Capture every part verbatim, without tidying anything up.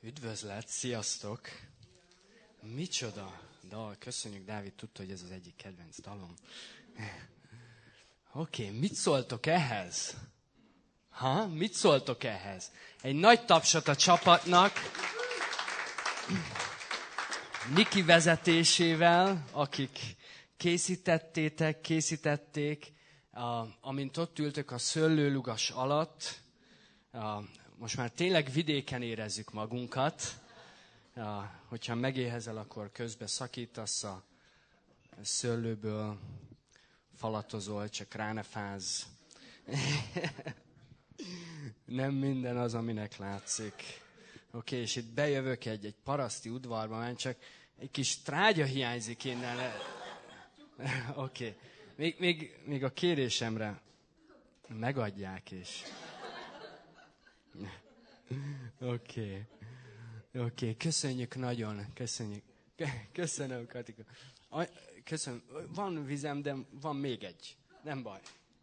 Üdvözlet, sziasztok! Micsoda dal, köszönjük, Dávid tudta, hogy ez az egyik kedvenc dalom. Oké, okay, mit szóltok ehhez? Ha, mit szóltok ehhez? Egy nagy tapsot a csapatnak. Niki vezetésével, akik készítettétek, készítették, a, amint ott ültök a szőlőlugas alatt, a, most már tényleg vidéken érezzük magunkat. Ja, hogyha megéhezel, akkor közben szakítasz a szőlőből, falatozol, csak rá ne fázz. Nem minden az, aminek látszik. Oké, okay, és itt bejövök egy, egy paraszti udvarba, már csak egy kis trágya hiányzik innen. Oké, okay. még, még, még a kérésemre megadják is. Oké. Okay. Oké, okay, köszönjük nagyon, köszönjük. Köszönöm, Katika. Köszönöm. Van vizem, de van még egy. Nem baj.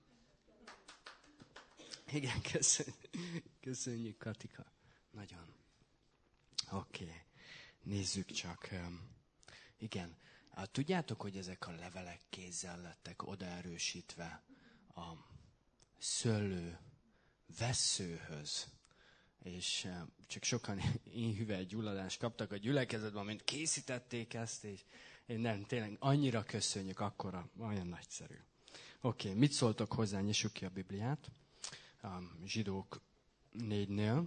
Igen, köszönjük. Köszönjük, Katika. Nagyon. Oké, okay. Nézzük csak. Igen. Tudjátok, hogy ezek a levelek kézzel lettek odaerősítve a szőlő vesszőhöz. És csak sokan inhüvely gyulladást kaptak a gyülekezetben, mint készítették ezt, és én nem, tényleg annyira köszönjük, akkora, olyan nagyszerű. Oké, okay, mit szóltok hozzá, nyissuk ki a Bibliát, a Zsidók négynél,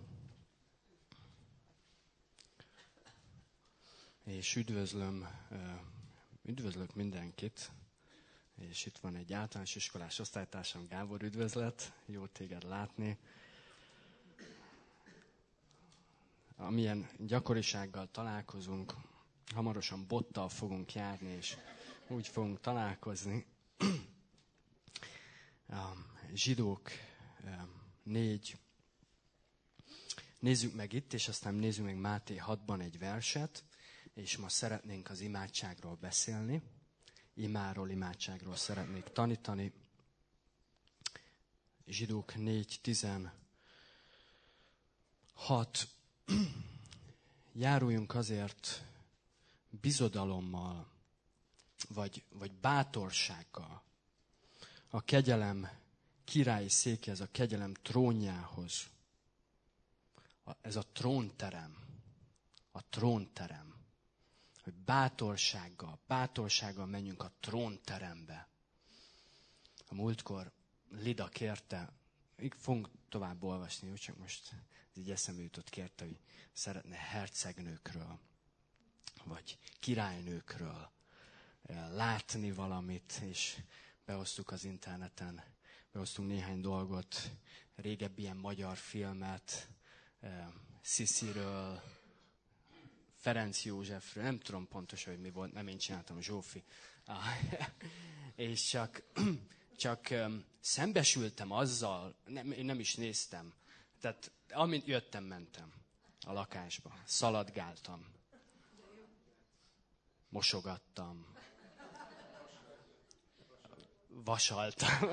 és üdvözlöm, üdvözlök mindenkit, és itt van egy általános iskolás osztálytársam, Gábor, üdvözlet, jó téged látni. Amilyen gyakorisággal találkozunk, hamarosan bottal fogunk járni, és úgy fogunk találkozni. A Zsidók négy. Nézzük meg itt, és aztán nézzük meg Máté hatban egy verset, és ma szeretnénk az imádságról beszélni. Imáról, imádságról szeretnék tanítani. Zsidók négy tizenhat. Járuljunk azért bizodalommal, vagy, vagy bátorsággal a kegyelem királyi székhez, a kegyelem trónjához. A, ez a trónterem, a trónterem. Hogy bátorsággal, bátorsággal menjünk a trónterembe. A múltkor Lida kérte, így fogunk tovább olvasni, úgy csak most ez így eszembe jutott, kérte, hogy szeretne hercegnőkről, vagy királynőkről látni valamit, és behoztuk az interneten, behoztunk néhány dolgot, régebbi ilyen magyar filmet, Szisziről, Ferenc Józsefről, nem tudom pontosan, hogy mi volt, nem én csináltam, Zsófi. És csak, csak szembesültem azzal, nem, én nem is néztem, tehát amint jöttem, mentem a lakásba, szaladgáltam, mosogattam, vasaltam,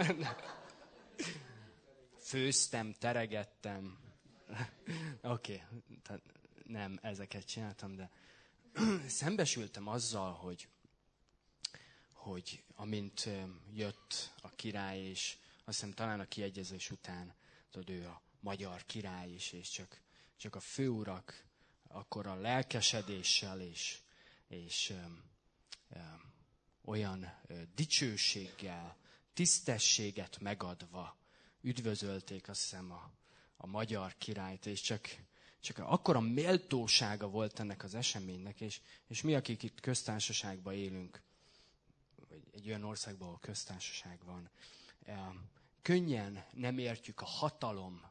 főztem, teregettem. Oké, okay, nem ezeket csináltam, de szembesültem azzal, hogy, hogy amint jött a király, és azt hiszem talán a kiegyezés után, tudod, ő a magyar király is, és csak, csak a főurak akkor a lelkesedéssel és, és ö, ö, olyan ö, dicsőséggel, tisztességet megadva üdvözölték, azt hiszem, a, a magyar királyt, és csak, csak akkora méltósága volt ennek az eseménynek, és, és mi, akik itt köztársaságban élünk, vagy egy olyan országban, ahol köztársaság van, ö, könnyen nem értjük a hatalom,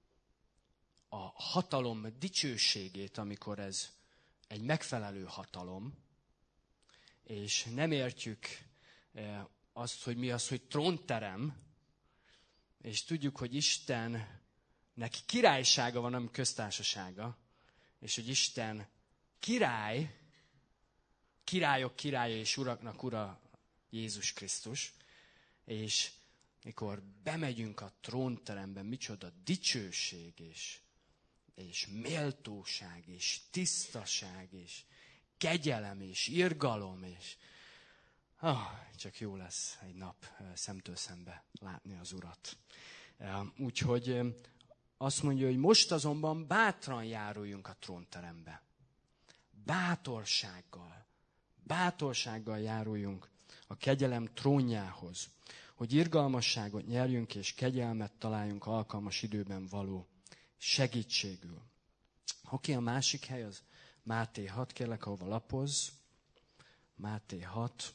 a hatalom dicsőségét, amikor ez egy megfelelő hatalom, és nem értjük azt, hogy mi az, hogy trónterem, és tudjuk, hogy Istennek királysága van, nem köztársasága, és hogy Isten király, királyok királya és uraknak ura Jézus Krisztus, és mikor bemegyünk a trónterembe, micsoda dicsőség és és méltóság, és tisztaság, és kegyelem, és irgalom, és oh, csak jó lesz egy nap szemtől szembe látni az Urat. Úgyhogy azt mondja, hogy most azonban bátran járuljunk a trónterembe. Bátorsággal, bátorsággal járuljunk a kegyelem trónjához, hogy irgalmasságot nyerjünk és kegyelmet találjunk alkalmas időben való segítségül. Oké, a másik hely az Máté hat, kérlek, ahova lapozz. Máté hat.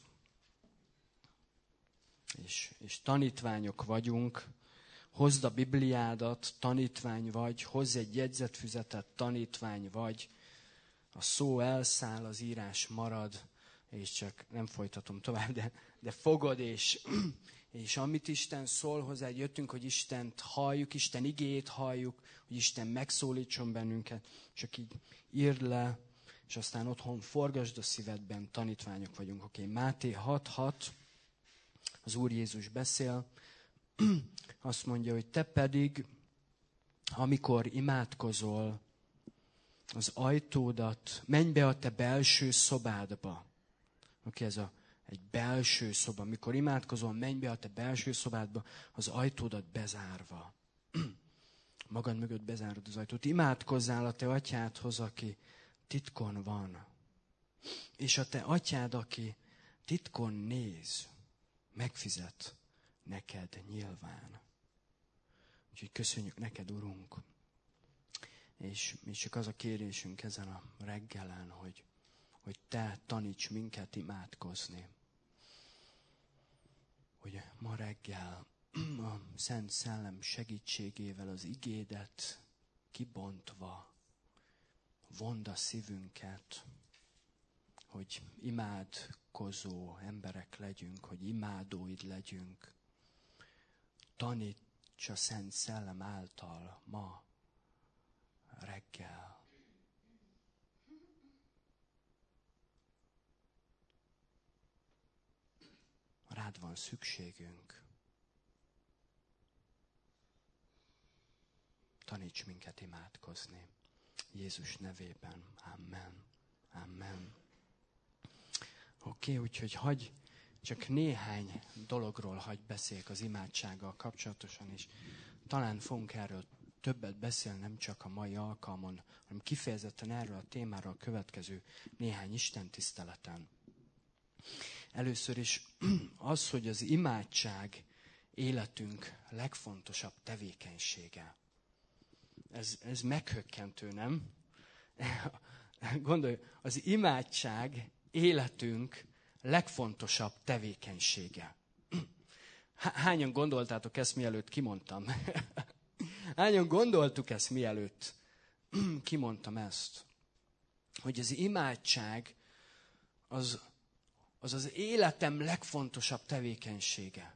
És, és tanítványok vagyunk. Hozd a Bibliádat, tanítvány vagy, hozz egy jegyzetfüzetet, tanítvány vagy. A szó elszáll, az írás marad, és csak nem folytatom tovább, de, de fogod, és, és amit Isten szól hozzá, jöttünk, hogy Istent halljuk, Isten igéjét halljuk, hogy Isten megszólítson bennünket, csak így írd le, és aztán otthon forgasd a szívedben, tanítványok vagyunk. Oké, okay. Máté hat hat, az Úr Jézus beszél, azt mondja, hogy te pedig, amikor imádkozol, az ajtódat, menj be a te belső szobádba. Oké, okay, ez a, egy belső szoba. Amikor imádkozol, menj be a te belső szobádba, az ajtódat bezárva. Magad mögött bezárod az ajtót. Imádkozzál a te atyádhoz, aki titkon van. És a te atyád, aki titkon néz, megfizet neked nyilván. Úgyhogy köszönjük neked, Urunk. És mi csak az a kérésünk ezen a reggelen, hogy, hogy te taníts minket imádkozni. Hogy ma reggel a Szent Szellem segítségével az igédet kibontva vond a szívünket, hogy imádkozó emberek legyünk, hogy imádóid legyünk. Taníts a Szent Szellem által ma reggel. Rád van szükségünk. Taníts minket imádkozni. Jézus nevében. Amen. Amen. Oké, okay, úgyhogy hagyj, csak néhány dologról hagyj beszéljek az imádsággal kapcsolatosan, és talán fogunk erről többet beszélni, nem csak a mai alkalmon, hanem kifejezetten erről a témáról a következő néhány istentiszteleten. Először is az, hogy az imádság életünk legfontosabb tevékenysége. Ez, ez meghökkentő, nem? Gondolj, az imádság életünk legfontosabb tevékenysége. Hányan gondoltátok ezt, mielőtt kimondtam? Hányan gondoltuk ezt, mielőtt kimondtam ezt? Hogy az imádság az az, az életem legfontosabb tevékenysége.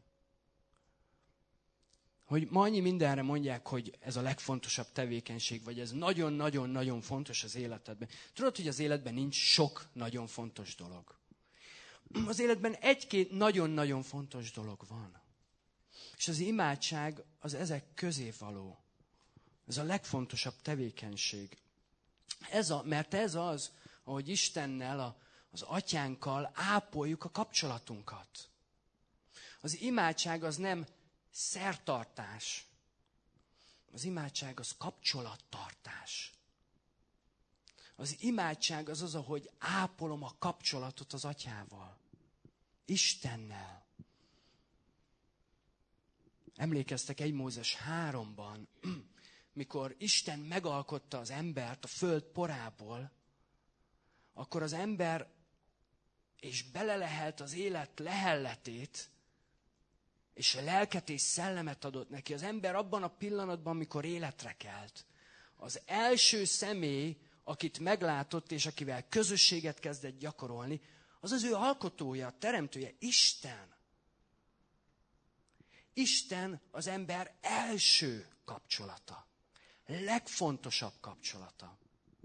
Hogy ma annyi mindenre mondják, hogy ez a legfontosabb tevékenység, vagy ez nagyon-nagyon-nagyon fontos az életedben. Tudod, hogy az életben nincs sok nagyon fontos dolog. Az életben egy-két nagyon-nagyon fontos dolog van. És az imádság az ezek közé való. Ez a legfontosabb tevékenység. Ez a, mert ez az, ahogy Istennel, a, az atyánkkal ápoljuk a kapcsolatunkat. Az imádság az nem szertartás. Az imádság az kapcsolattartás. Az imádság az az, ahogy ápolom a kapcsolatot az atyával. Istennel. Emlékeztek egy Mózes háromban, mikor Isten megalkotta az embert a föld porából, akkor az ember és belelehelt az élet lehelletét, és a lelket és szellemet adott neki. Az ember abban a pillanatban, amikor életre kelt, az első személy, akit meglátott, és akivel közösséget kezdett gyakorolni, az az ő alkotója, teremtője, Isten. Isten az ember első kapcsolata. Legfontosabb kapcsolata.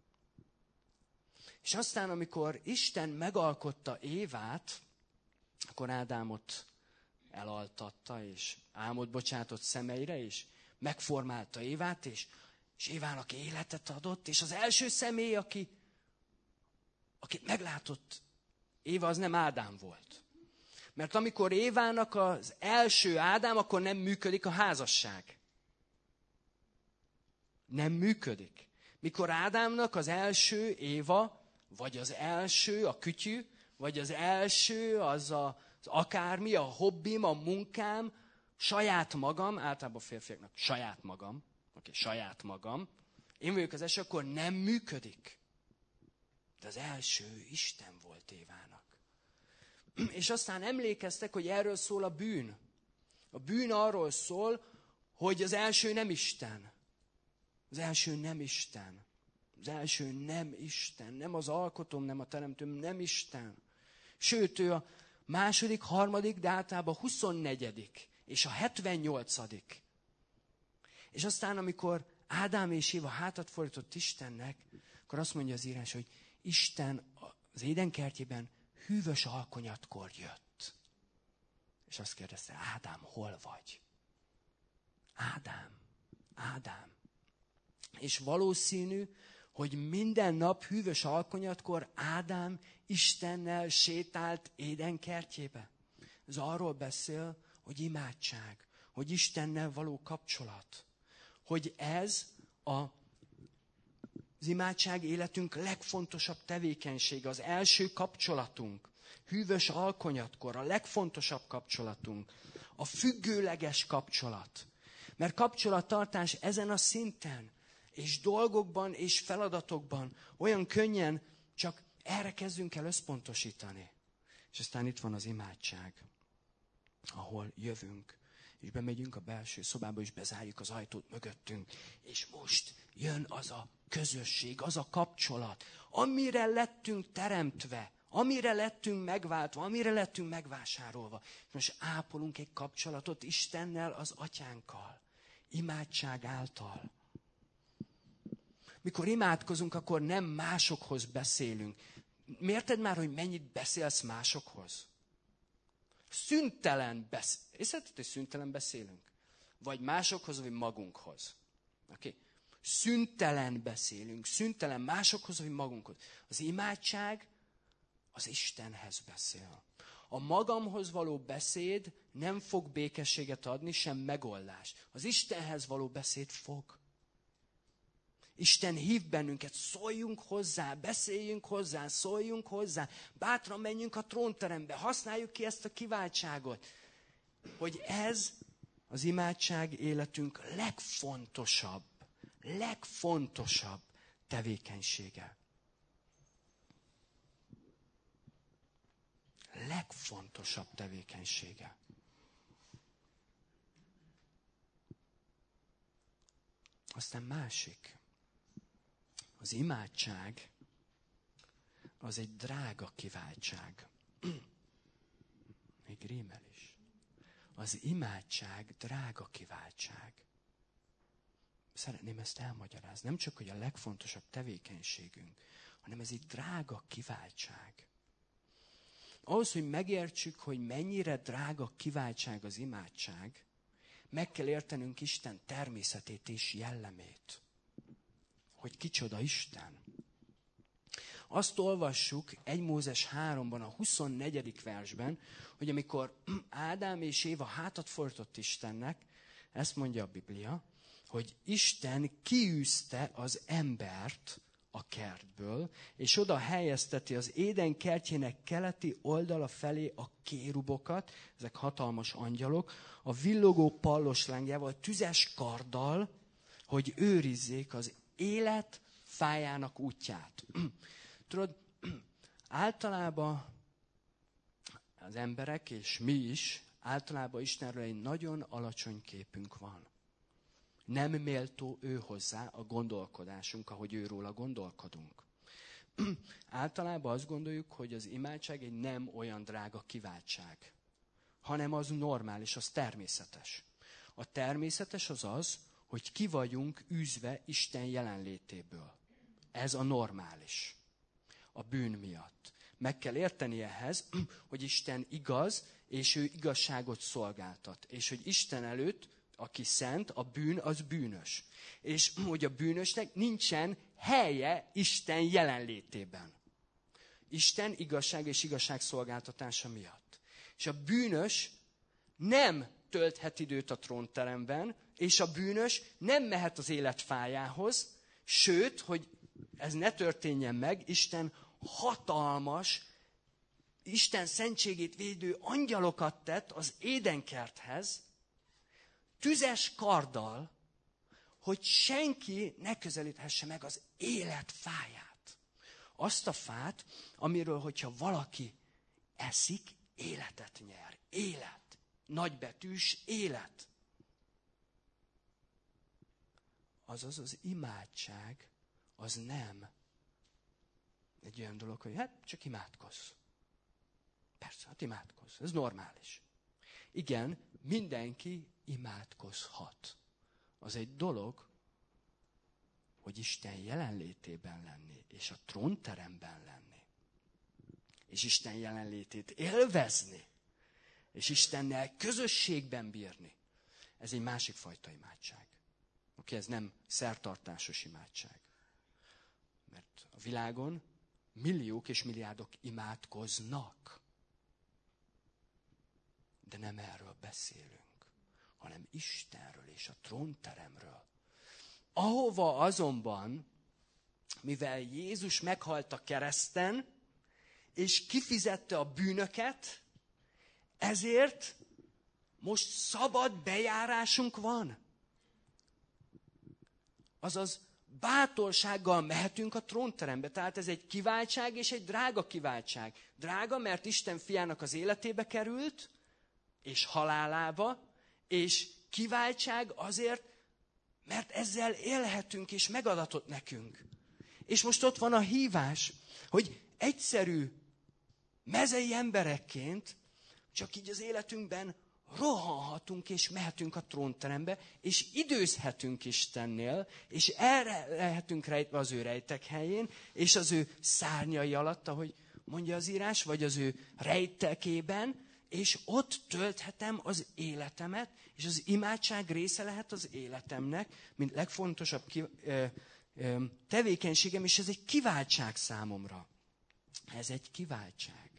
És aztán, amikor Isten megalkotta Évát, akkor Ádámot elaltatta, és álmot bocsátott szemeire, és megformálta Évát, és és Évának életet adott, és az első személy, aki, akit meglátott Éva, az nem Ádám volt. Mert amikor Évának az első Ádám, akkor nem működik a házasság. Nem működik. Mikor Ádámnak az első Éva, vagy az első a kütyű, vagy az első az a, az akármi, a hobbim, a munkám, saját magam, általában a férfiaknak saját magam, oké, okay, saját magam, én vagyok az első, akkor nem működik. De az első Isten volt Évának. És aztán emlékeztek, hogy erről szól a bűn. A bűn arról szól, hogy az első nem Isten. Az első nem Isten. Az első nem Isten. Nem az alkotom, nem a teremtőm, nem Isten. Sőt, ő a második, harmadik, de általában a huszonnegyedik és a hetvennyolcadik. És aztán, amikor Ádám és Éva hátat fordított Istennek, akkor azt mondja az írás, hogy Isten az édenkertjében hűvös alkonyatkor jött. És azt kérdezte, Ádám, hol vagy? Ádám, Ádám. És valószínű, hogy minden nap hűvös alkonyatkor Ádám Istennel sétált édenkertjébe. Ez arról beszél, hogy imádság, hogy Istennel való kapcsolat. Hogy ez a, az imádság életünk legfontosabb tevékenysége, az első kapcsolatunk. Hűvös alkonyatkor a legfontosabb kapcsolatunk. A függőleges kapcsolat. Mert kapcsolattartás ezen a szinten, és dolgokban, és feladatokban olyan könnyen csak erre kezdünk el összpontosítani. És aztán itt van az imádság, ahol jövünk, és bemegyünk a belső szobába, és bezárjuk az ajtót mögöttünk. És most jön az a közösség, az a kapcsolat, amire lettünk teremtve, amire lettünk megváltva, amire lettünk megvásárolva. Most ápolunk egy kapcsolatot Istennel, az Atyánkkal, imádság által. Mikor imádkozunk, akkor nem másokhoz beszélünk. Mérted már, hogy mennyit beszélsz másokhoz? Szüntelen beszélünk. Észrevetted, hogy szüntelen beszélünk? Vagy másokhoz, vagy magunkhoz. Okay? Szüntelen beszélünk, szüntelen másokhoz, vagy magunkhoz. Az imádság az Istenhez beszél. A magamhoz való beszéd nem fog békességet adni, sem megoldást. Az Istenhez való beszéd fog. Isten hív bennünket, szóljunk hozzá, beszéljünk hozzá, szóljunk hozzá, bátran menjünk a trónterembe, használjuk ki ezt a kiváltságot, hogy ez az imádság életünk legfontosabb, legfontosabb tevékenysége. Legfontosabb tevékenysége. Aztán másik. Az imádság az egy drága kiváltság. Még rímel is. Az imádság drága kiváltság. Szeretném ezt elmagyarázni. Nem csak, hogy a legfontosabb tevékenységünk, hanem ez egy drága kiváltság. Ahhoz, hogy megértsük, hogy mennyire drága kiváltság az imádság, meg kell értenünk Isten természetét és jellemét. Hogy kicsoda Isten. Azt olvassuk egy Mózes háromban, a huszonnegyedik versben, hogy amikor Ádám és Éva hátat fordított Istennek, ezt mondja a Biblia, hogy Isten kiűzte az embert a kertből, és oda helyezteti az Éden kertjének keleti oldala felé a kérubokat, ezek hatalmas angyalok, a villogó pallos lángjával, tüzes karddal, hogy őrizzék az élet fájának útját. Tudod, általában az emberek, és mi is, általában Istenről egy nagyon alacsony képünk van. Nem méltó ő hozzá a gondolkodásunk, ahogy őróla gondolkodunk. Általában azt gondoljuk, hogy az imádság egy nem olyan drága kiváltság, hanem az normális, az természetes. A természetes az az, hogy ki vagyunk űzve Isten jelenlétéből. Ez a normális. A bűn miatt. Meg kell érteni ehhez, hogy Isten igaz, és ő igazságot szolgáltat. És hogy Isten előtt aki szent, a bűn az bűnös. És hogy a bűnösnek nincsen helye Isten jelenlétében. Isten igazság és igazságszolgáltatása miatt. És a bűnös nem tölthet időt a trónteremben, és a bűnös nem mehet az élet fájához, sőt, hogy ez ne történjen meg, Isten hatalmas, Isten szentségét védő angyalokat tett az édenkerthez, tüzes karddal, hogy senki ne közelíthesse meg az élet fáját. Azt a fát, amiről, hogyha valaki eszik, életet nyer. Élet. Nagybetűs élet. Azaz az imádság, az nem egy olyan dolog, hogy hát csak imádkozz. Persze, hát imádkozz. Ez normális. Igen, mindenki imádkozhat. Az egy dolog, hogy Isten jelenlétében lenni, és a trónteremben lenni. És Isten jelenlétét élvezni. És Istennel közösségben bírni. Ez egy másik fajta imádság. Oké, ez nem szertartásos imádság. Mert a világon milliók és milliárdok imádkoznak. De nem erről beszélünk, hanem Istenről és a trónteremről. Ahova azonban, mivel Jézus meghalt a kereszten, és kifizette a bűnöket, ezért most szabad bejárásunk van. Azaz bátorsággal mehetünk a trónterembe. Tehát ez egy kiváltság és egy drága kiváltság. Drága, mert Isten fiának az életébe került, és halálába, és kiváltság azért, mert ezzel élhetünk, és megadatott nekünk. És most ott van a hívás, hogy egyszerű, mezei emberekként csak így az életünkben rohanhatunk, és mehetünk a trónterembe, és időzhetünk Istennél, és erre lehetünk rejtve az ő rejtek helyén, és az ő szárnyai alatt, ahogy mondja az írás, vagy az ő rejtekében, és ott tölthetem az életemet, és az imádság része lehet az életemnek, mint legfontosabb ki, ö, ö, tevékenységem, és ez egy kiváltság számomra. Ez egy kiváltság.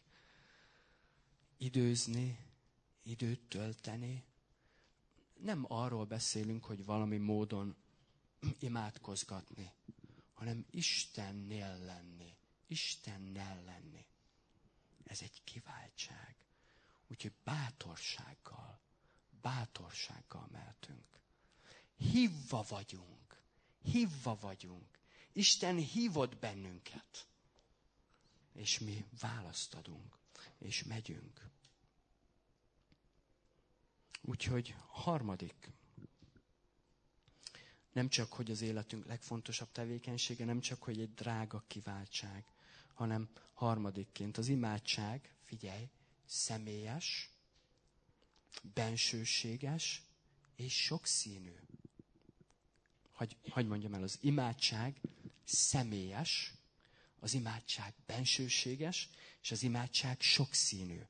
Időzni, időt tölteni. Nem arról beszélünk, hogy valami módon imádkozgatni, hanem Istennél lenni. Istennel lenni. Ez egy kiváltság. Úgyhogy bátorsággal, bátorsággal mehetünk. Hívva vagyunk. Hívva vagyunk. Isten hívott bennünket. És mi választ adunk. És megyünk. Úgyhogy harmadik. Nem csak, hogy az életünk legfontosabb tevékenysége, nem csak, hogy egy drága kiváltság, hanem harmadikként az imádság, figyelj, személyes, bensőséges és sokszínű. Hagy, hagy mondjam el, az imádság személyes, az imádság bensőséges, és az imádság sokszínű.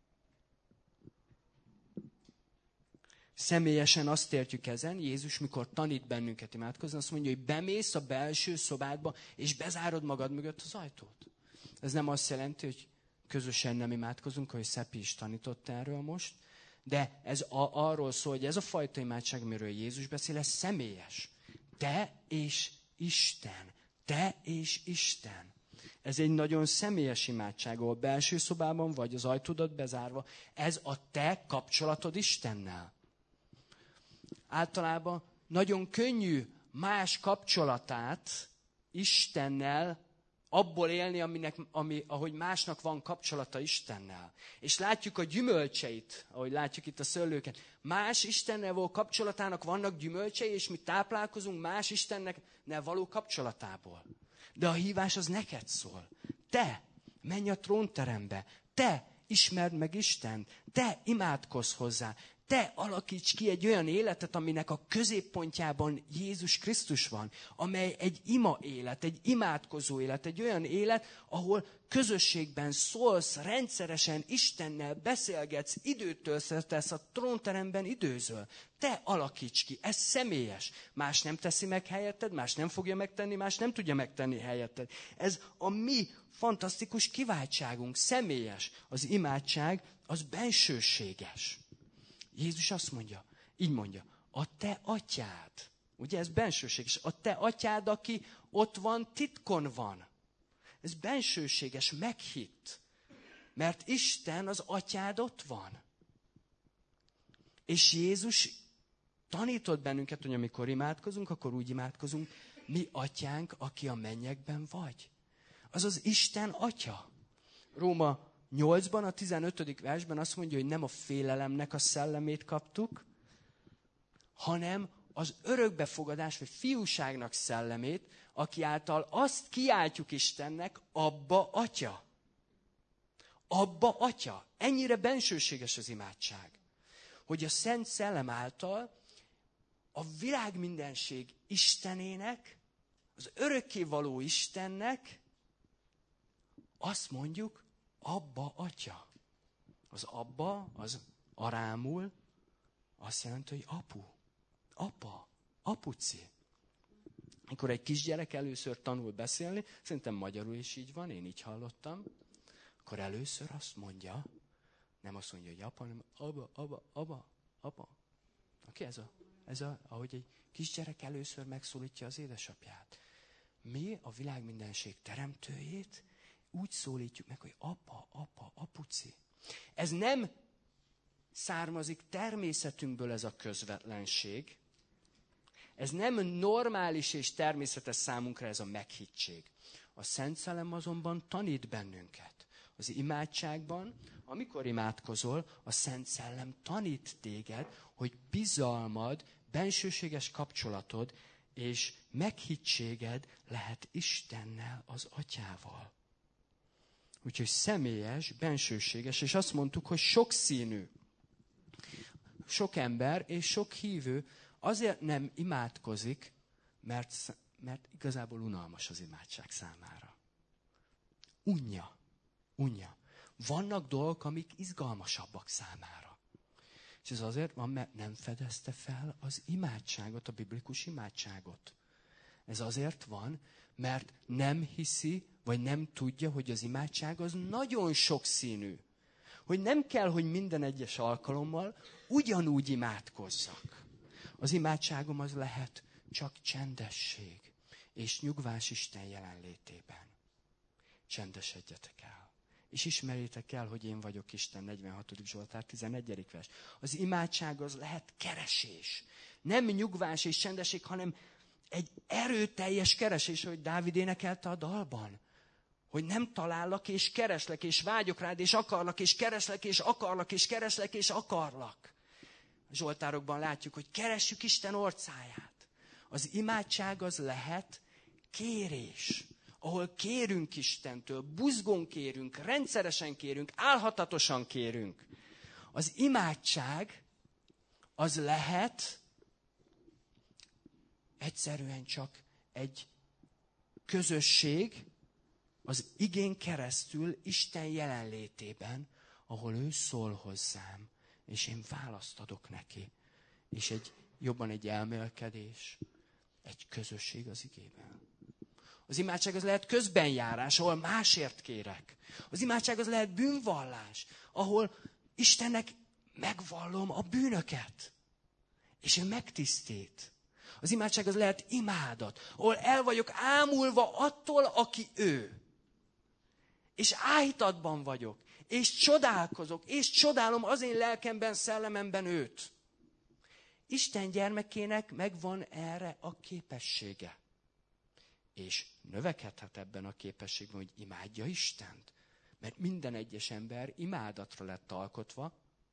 Személyesen azt értjük ezen, Jézus, mikor tanít bennünket imádkozni, azt mondja, hogy bemész a belső szobádba, és bezárod magad mögött az ajtót. Ez nem azt jelenti, hogy közösen nem imádkozunk, ahogy Szepi is tanított erről most, de ez a, arról szól, hogy ez a fajta imádság, amiről Jézus beszél, ez személyes. Te és Isten. Te és Isten. Ez egy nagyon személyes imádság, ahol belső szobában vagy az ajtódat bezárva. Ez a te kapcsolatod Istennel. Általában nagyon könnyű más kapcsolatát Istennel abból élni, aminek, ami, ahogy másnak van kapcsolata Istennel. És látjuk a gyümölcseit, ahogy látjuk itt a szőlőket. Más Istennel való kapcsolatának vannak gyümölcsei, és mi táplálkozunk más Istennel való kapcsolatából. De a hívás az neked szól. Te menj a trónterembe. Te ismerd meg Istent. Te imádkozz hozzá. te alakíts ki egy olyan életet, aminek a középpontjában Jézus Krisztus van, amely egy ima élet, egy imádkozó élet, egy olyan élet, ahol közösségben szólsz, rendszeresen Istennel beszélgetsz, időt töltesz a trónteremben, időzöl. Te alakíts ki, ez személyes. Más nem teszi meg helyetted, más nem fogja megtenni, más nem tudja megtenni helyetted. Ez a mi fantasztikus kiváltságunk, személyes. Az imádság, az bensőséges. Jézus azt mondja, így mondja, a te atyád, ugye ez bensőséges, a te atyád, aki ott van, titkon van. Ez bensőséges, meghitt. Mert Isten, az atyád ott van. És Jézus tanított bennünket, hogy amikor imádkozunk, akkor úgy imádkozunk, mi atyánk, aki a mennyekben vagy. Azaz Isten atya. Róma nyolcban, a tizenötödik versben azt mondja, hogy nem a félelemnek a szellemét kaptuk, hanem az örökbefogadás, vagy fiúságnak szellemét, aki által azt kiáltjuk Istennek, abba atya. Abba atya. Ennyire bensőséges az imádság. Hogy a Szent Szellem által a világ mindenség Istenének, az örökkévaló Istennek azt mondjuk, abba atya. Az abba, az arámul azt jelenti, hogy apu, apa, apuci. Amikor egy kisgyerek először tanul beszélni, szerintem magyarul is így van, én így hallottam, akkor először azt mondja, nem azt mondja, hogy apa, hanem aba, aba, aba, apa. Oké, ez a, ez a, ahogy egy kisgyerek először megszólítja az édesapját. Mi a világ mindenség teremtőjét úgy szólítjuk meg, hogy apa, apa, apuci. Ez nem származik természetünkből ez a közvetlenség. Ez nem normális és természetes számunkra ez a meghittség. A Szent Szellem azonban tanít bennünket. Az imádságban, amikor imádkozol, a Szent Szellem tanít téged, hogy bizalmad, bensőséges kapcsolatod és meghittséged lehet Istennel, az Atyával. Úgyhogy személyes, bensőséges, és azt mondtuk, hogy sokszínű. Sok ember és sok hívő azért nem imádkozik, mert, mert igazából unalmas az imádság számára. Unja, unja. Vannak dolgok, amik izgalmasabbak számára. És ez azért van, mert nem fedezte fel az imádságot, a biblikus imádságot. Ez azért van, mert nem hiszi, vagy nem tudja, hogy az imádság az nagyon sokszínű. Hogy nem kell, hogy minden egyes alkalommal ugyanúgy imádkozzak. Az imádságom az lehet csak csendesség és nyugvás Isten jelenlétében. Csendesedjetek el. És ismerjétek el, hogy én vagyok Isten, negyvenhatodik Zsoltár, tizennegyedik vers. Az imádság az lehet keresés. Nem nyugvás és csendesség, hanem egy erőteljes keresés, hogy Dávid énekelte a dalban. Hogy nem talállak, és kereslek, és vágyok rád, és akarlak, és kereslek, és akarlak, és kereslek, és akarlak. A Zsoltárokban látjuk, hogy keressük Isten orcáját. Az imádság az lehet kérés, ahol kérünk Istentől, buzgón kérünk, rendszeresen kérünk, álhatatosan kérünk. Az imádság az lehet egyszerűen csak egy közösség az igén keresztül Isten jelenlétében, ahol ő szól hozzám, és én választ adok neki. És egy, jobban egy elmélkedés, egy közösség az igében. Az imádság az lehet közbenjárás, ahol másért kérek. Az imádság az lehet bűnvallás, ahol Istennek megvallom a bűnöket, és ő megtisztít. Az imádság az lehet imádat, ahol el vagyok ámulva attól, aki ő. És áhítatban vagyok, és csodálkozok, és csodálom az én lelkemben, szellememben őt. Isten gyermekének megvan erre a képessége. És növekedhet ebben a képességben, hogy imádja Istent. Mert minden egyes ember imádatra lett alkotva,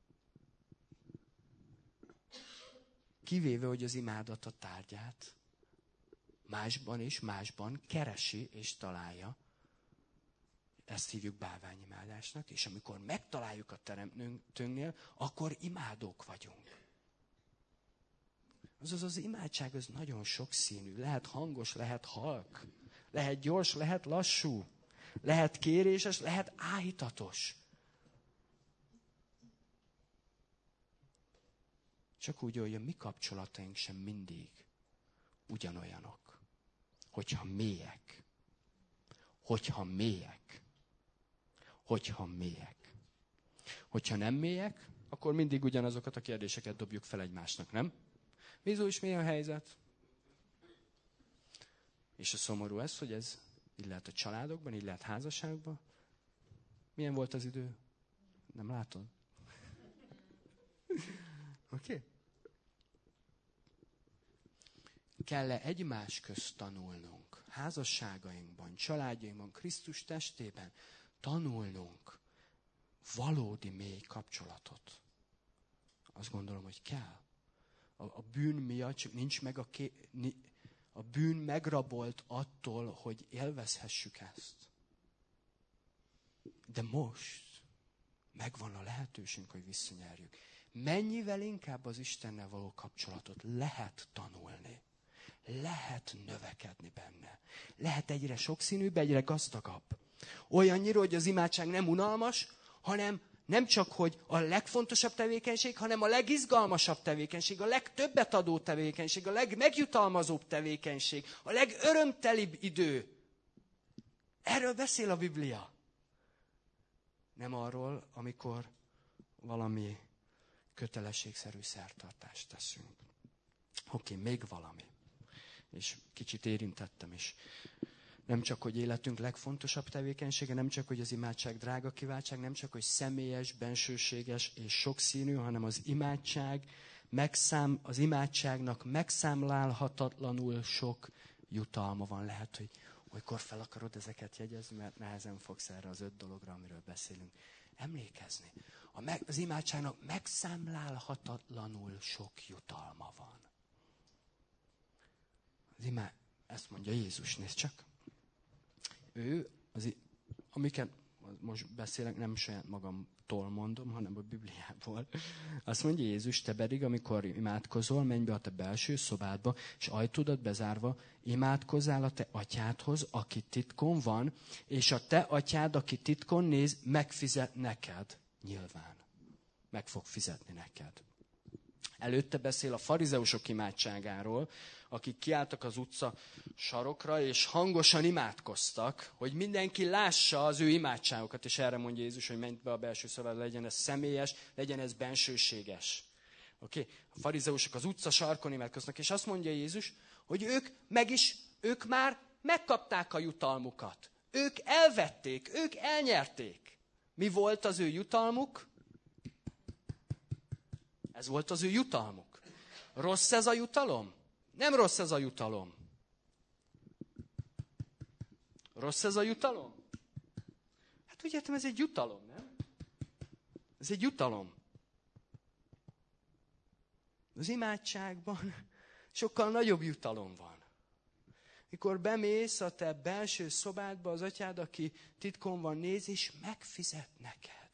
kivéve, hogy az imádat a tárgyát másban és másban keresi és találja. Ezt hívjuk bálványimádásnak, és amikor megtaláljuk a teremtőnknél, akkor imádók vagyunk. Azaz az imádság az nagyon sokszínű. Lehet hangos, lehet halk. Lehet gyors, lehet lassú. Lehet kéréses, lehet áhítatos. Csak úgy, hogy a mi kapcsolataink sem mindig ugyanolyanok. Hogyha mélyek. Hogyha mélyek. Hogyha mélyek. Hogyha nem mélyek, akkor mindig ugyanazokat a kérdéseket dobjuk fel egymásnak, nem? Mizu is mi a helyzet? És a szomorú ez, hogy ez így lehet a családokban, így lehet házasságban. Milyen volt az idő? Nem látod? Oké? Okay. Kell-e egymás közt tanulnunk? Házasságainkban, családjainkban, Krisztus testében tanulnunk valódi mély kapcsolatot. Azt gondolom, hogy kell. A, a bűn miatt csak nincs meg a, ké, a bűn megrabolt attól, hogy élvezhessük ezt. De most megvan a lehetőségünk, hogy visszanyerjük. Mennyivel inkább az Istennel való kapcsolatot lehet tanulni. Lehet növekedni benne. Lehet egyre sokszínűbb, egyre gazdagabb. Olyannyira, hogy az imádság nem unalmas, hanem nem csak, hogy a legfontosabb tevékenység, hanem a legizgalmasabb tevékenység, a legtöbbet adó tevékenység, a legmegjutalmazóbb tevékenység, a legörömtelibb idő. Erről beszél a Biblia. Nem arról, amikor valami kötelességszerű szertartást teszünk. Oké, okay, még valami. És kicsit érintettem is. Nem csak, hogy életünk legfontosabb tevékenysége, nem csak, hogy az imádság drága kiváltság, nem csak, hogy személyes, bensőséges és sokszínű, hanem az imádság, megszám, az imádságnak megszámlálhatatlanul sok jutalma van. Lehet, hogy olykor fel akarod ezeket jegyezni, mert nehezen fogsz erre az öt dologra, amiről beszélünk, emlékezni. A meg, az imádságnak megszámlálhatatlanul sok jutalma van. Az imád, ezt mondja Jézus, nézd csak. Ő, az, amiket most beszélek, nem saját magamtól mondom, hanem a Bibliából. Azt mondja Jézus, te pedig, amikor imádkozol, menj be a te belső szobádba, és ajtódat bezárva, imádkozzál a te atyádhoz, aki titkon van, és a te atyád, aki titkon néz, megfizet neked. Nyilván. Meg fog fizetni neked. Előtte beszél a farizeusok imádságáról, akik kiálltak az utca sarokra, és hangosan imádkoztak, hogy mindenki lássa az ő imádságokat, és erre mondja Jézus, hogy menj be a belső szobába, legyen ez személyes, legyen ez bensőséges. Oké? Okay? A farizeusok az utca sarkon imádkoznak, és azt mondja Jézus, hogy ők meg is, ők már megkapták a jutalmukat. Ők elvették, ők elnyerték. Mi volt az ő jutalmuk? Ez volt az ő jutalmuk. Rossz ez a jutalom? Nem rossz ez a jutalom. Rossz ez a jutalom? Hát úgy értem, ez egy jutalom, nem? Ez egy jutalom. Az imádságban sokkal nagyobb jutalom van. Mikor bemész a te belső szobádba, az atyád, aki titkon van, néz, és megfizet neked.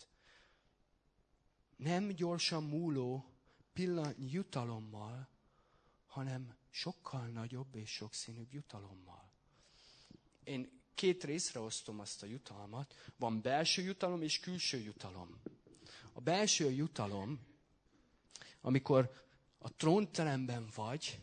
Nem gyorsan múló pillanatnyi jutalommal, hanem sokkal nagyobb és sokszínűbb jutalommal. Én két részre osztom azt a jutalmat. Van belső jutalom és külső jutalom. A belső jutalom, amikor a trónteremben vagy,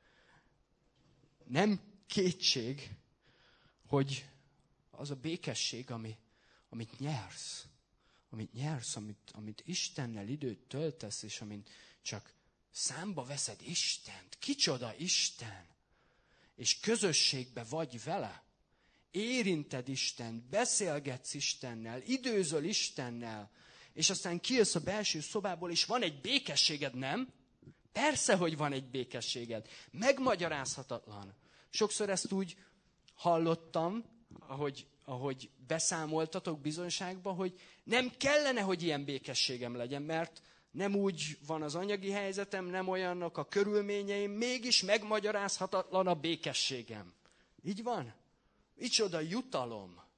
nem kétség, hogy az a békesség, ami, amit nyersz, amit nyersz, amit, amit Istennel időt töltesz, és amint csak számba veszed Istent. Kicsoda Isten! És közösségbe vagy vele. Érinted Istent, beszélgetsz Istennel, időzöl Istennel, és aztán kijössz a belső szobából, és van egy békességed, nem? Persze, hogy van egy békességed. Megmagyarázhatatlan. Sokszor ezt úgy hallottam, ahogy, ahogy beszámoltatok bizonyságba, hogy nem kellene, hogy ilyen békességem legyen, mert nem úgy van az anyagi helyzetem, nem olyanok a körülményeim, mégis megmagyarázhatatlan a békességem. Így van? Micsoda jutalom.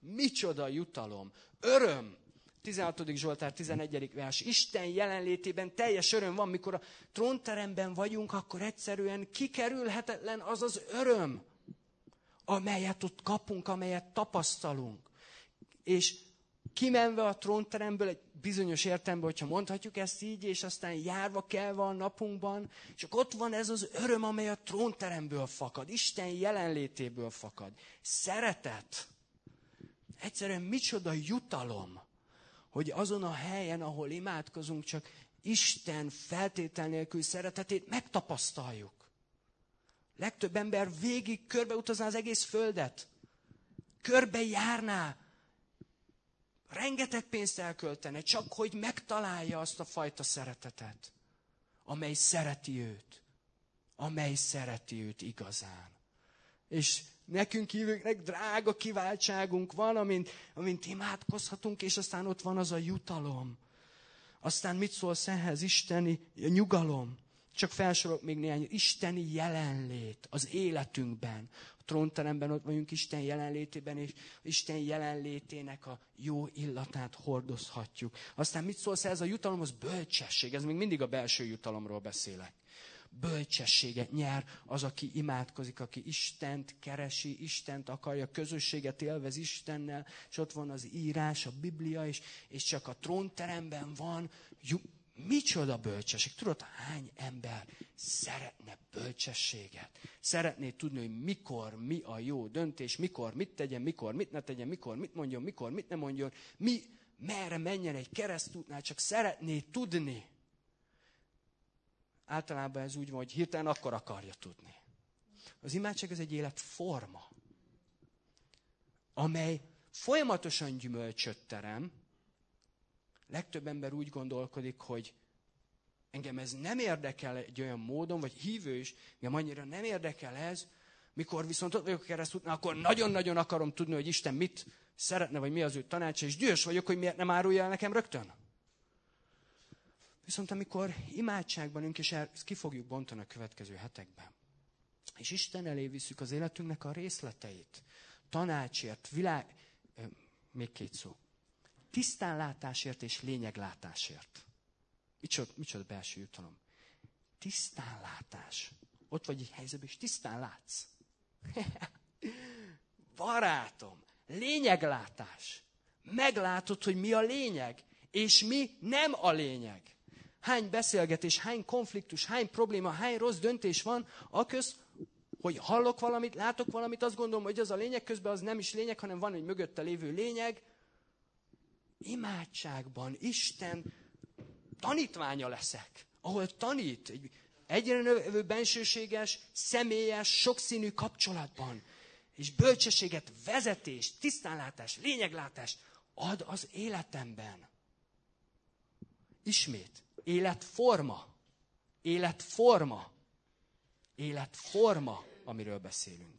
Micsoda jutalom. Öröm. tizenhatodik Zsoltár tizenegyedik vers. Isten jelenlétében teljes öröm van, mikor a trónteremben vagyunk, akkor egyszerűen kikerülhetetlen az az öröm, amelyet ott kapunk, amelyet tapasztalunk. És kimenve a trónteremből egy bizonyos értelemben, hogyha mondhatjuk ezt így, és aztán járva kelve a napunkban, csak ott van ez az öröm, amely a trónteremből fakad, Isten jelenlétéből fakad. Szeretet. Egyszerűen micsoda jutalom, hogy azon a helyen, ahol imádkozunk, csak Isten feltétel nélkül szeretetét megtapasztaljuk. Legtöbb ember végig körbeutazná az egész földet. Körbe járná. Rengeteg pénzt elköltene, csak hogy megtalálja azt a fajta szeretetet, amely szereti őt. Amely szereti őt igazán. És nekünk hívőknek drága kiváltságunk van, amint, amint imádkozhatunk, és aztán ott van az a jutalom. Aztán mit szólsz ehhez? Isteni nyugalom. Csak felsorolok még néhány. Isteni jelenlét az életünkben. A trónteremben ott vagyunk Isten jelenlétében, és Isten jelenlétének a jó illatát hordozhatjuk. Aztán mit szólsz ehhez? A jutalom az bölcsesség. Ez még mindig a belső jutalomról beszélek. Bölcsességet nyer az, aki imádkozik, aki Istent keresi, Istent akarja, közösséget élvez Istennel, és ott van az írás, a Biblia is, és csak a trónteremben van. Micsoda bölcsesség! Tudod, hány ember szeretne bölcsességet? Szeretné tudni, hogy mikor mi a jó döntés, mikor mit tegyen, mikor mit ne tegyen, mikor mit mondjon, mikor mit ne mondjon, mi merre menjen egy keresztútnál, csak szeretné tudni. Általában ez úgy van, hogy hirtelen akkor akarja tudni. Az imádság ez egy életforma, amely folyamatosan gyümölcsöt terem. Legtöbb ember úgy gondolkodik, hogy engem ez nem érdekel egy olyan módon, vagy hívő is, engem annyira nem érdekel ez, mikor viszont ott vagyok a keresztútnál, akkor nagyon-nagyon akarom tudni, hogy Isten mit szeretne, vagy mi az ő tanácsa, és dühös vagyok, hogy miért nem árulja el nekem rögtön. Viszont amikor imádságban ünk, és ezt ki fogjuk bontani a következő hetekben, és Isten elé visszük az életünknek a részleteit, tanácsért, világ... Még két szó. Tisztánlátásért és lényeglátásért. Micsoda, micsoda belső jutalom. Tisztánlátás. Ott vagy egy helyzetben, és tisztán látsz. Barátom, lényeglátás. Meglátod, hogy mi a lényeg, és mi nem a lényeg. Hány beszélgetés, hány konfliktus, hány probléma, hány rossz döntés van, aköz, hogy hallok valamit, látok valamit, azt gondolom, hogy az a lényeg, közben az nem is lényeg, hanem van egy mögötte lévő lényeg. Imádságban Isten tanítványa leszek, ahol tanít, egy egyre növő bensőséges, személyes, sokszínű kapcsolatban, és bölcsességet, vezetést, tisztánlátást, lényeglátást ad az életemben. Ismét, életforma, életforma, életforma, amiről beszélünk.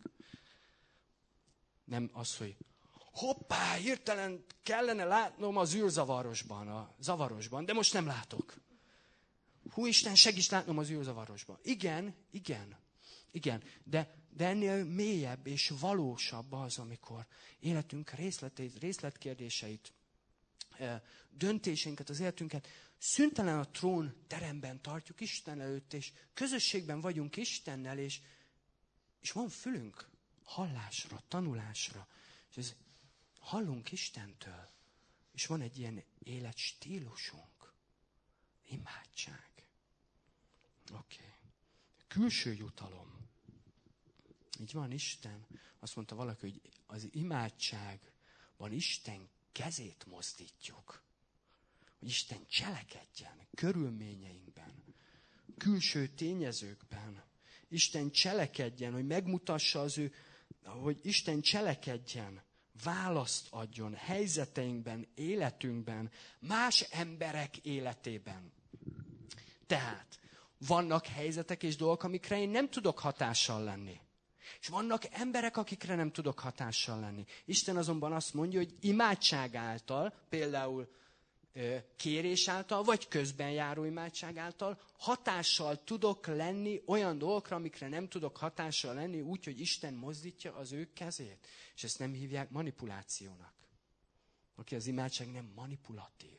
Nem az, hogy hoppá, hirtelen kellene látnom az űrzavarosban, a zavarosban, de most nem látok. Hú, Isten, segíts látnom az űrzavarosban. Igen, igen, igen, de, de ennél mélyebb és valósabb az, amikor életünk részleteit, részletkérdéseit, döntéseinket, az életünket szüntelen a trón teremben tartjuk Isten előtt, és közösségben vagyunk Istennel, és, és van fülünk hallásra, tanulásra, és ez, hallunk Istentől, és van egy ilyen életstílusunk. Imádság. Oké. Okay. Külső jutalom. Így van, Isten. Azt mondta valaki, hogy az imádságban Isten kezét mozdítjuk. Hogy Isten cselekedjen körülményeinkben, külső tényezőkben. Isten cselekedjen, hogy megmutassa az ő, hogy Isten cselekedjen, választ adjon helyzeteinkben, életünkben, más emberek életében. Tehát vannak helyzetek és dolgok, amikre én nem tudok hatással lenni. És vannak emberek, akikre nem tudok hatással lenni. Isten azonban azt mondja, hogy imádság által, például kérés által, vagy közben járó imádság által hatással tudok lenni olyan dolgokra, amikre nem tudok hatással lenni, úgy, hogy Isten mozdítja az ő kezét. És ezt nem hívják manipulációnak. Aki az imádság nem manipulatív.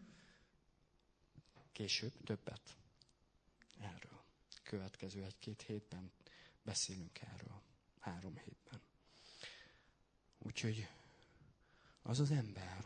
Később többet erről. Következő egy-két hétben beszélünk erről. Három hétben. Úgyhogy az az ember,